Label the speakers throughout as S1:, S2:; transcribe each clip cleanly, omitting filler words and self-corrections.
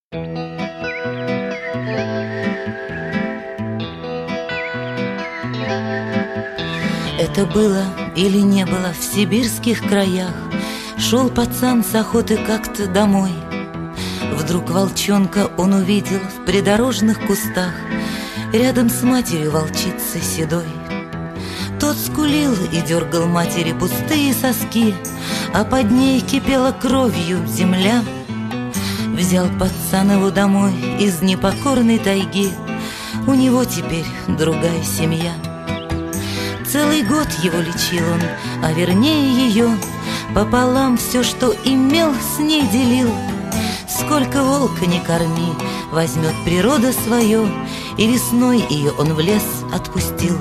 S1: Это было или не было в сибирских краях. Шел пацан с охоты как-то домой. Вдруг волчонка он увидел в придорожных кустах, рядом с матерью волчицей седой. Тот скулил и дергал матери пустые соски, а под ней кипела кровью земля. Взял пацан его домой из непокорной тайги, у него теперь другая семья. Целый год его лечил он, а вернее ее, пополам все, что имел, с ней делил. Сколько волка не корми, возьмет природа свое, и весной ее он в лес отпустил.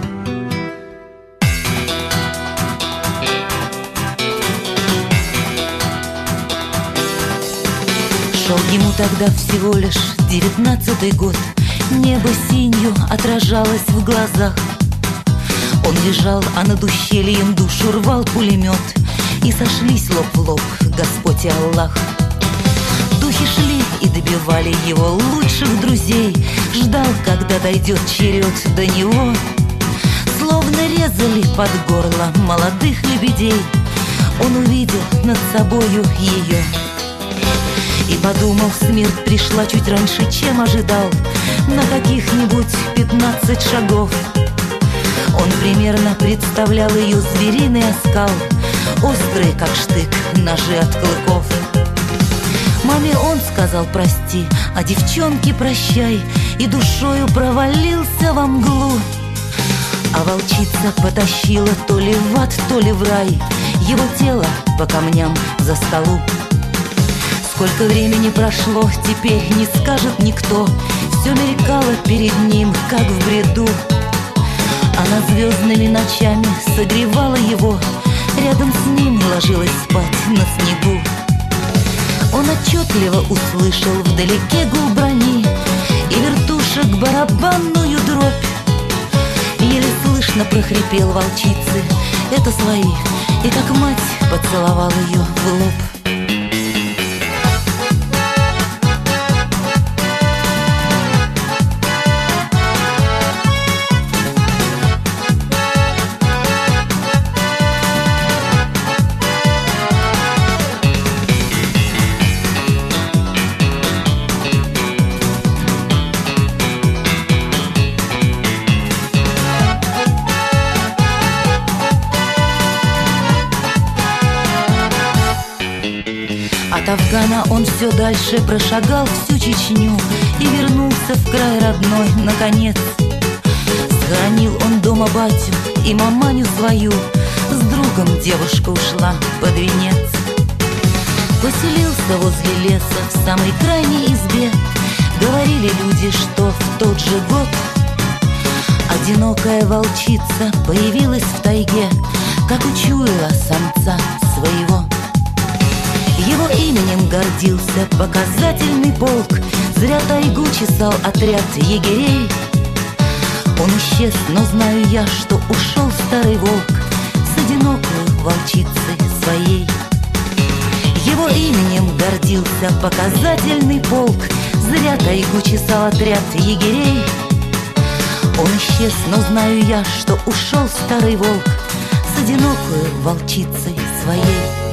S1: Шел ему тогда всего лишь 19-й год, небо синью отражалось в глазах. Он лежал, а над ущельем душу рвал пулемет, и сошлись лоб в лоб Господь и Аллах. Духи шли и добивали его лучших друзей, ждал, когда дойдет черед до него. Словно резали под горло молодых лебедей, он увидел над собою ее и подумал, смерть пришла чуть раньше, чем ожидал, на каких-нибудь 15 шагов. Он примерно представлял ее звериный оскал, острый, как штык, ножи от клыков. Маме он сказал прости, а девчонке прощай, и душою провалился во мглу. А волчица потащила то ли в ад, то ли в рай его тело по камням за столу. Сколько времени прошло, теперь не скажет никто, все мелькало перед ним, как в бреду. Она звездными ночами согревала его, рядом с ним ложилась спать на снегу. Он отчетливо услышал вдалеке гул брони и вертушек барабанную дробь. Еле слышно прохрипел волчицы: это свои, и как мать поцеловал ее в лоб. От Афгана он все дальше прошагал всю Чечню и вернулся в край родной наконец. Схоронил он дома батю и маманю свою, с другом девушка ушла под венец. Поселился возле леса в самой крайней избе, говорили люди, что в тот же год одинокая волчица появилась в тайге, как учуяла самца своего. Его именем гордился показательный полк, зря тайгу чесал отряд егерей. Он исчез, но знаю я, что ушел старый волк с одинокой волчицей своей. Его именем гордился показательный полк, зря тайгу чесал отряд егерей. Он исчез, но знаю я, что ушел старый волк с одинокой волчицей своей.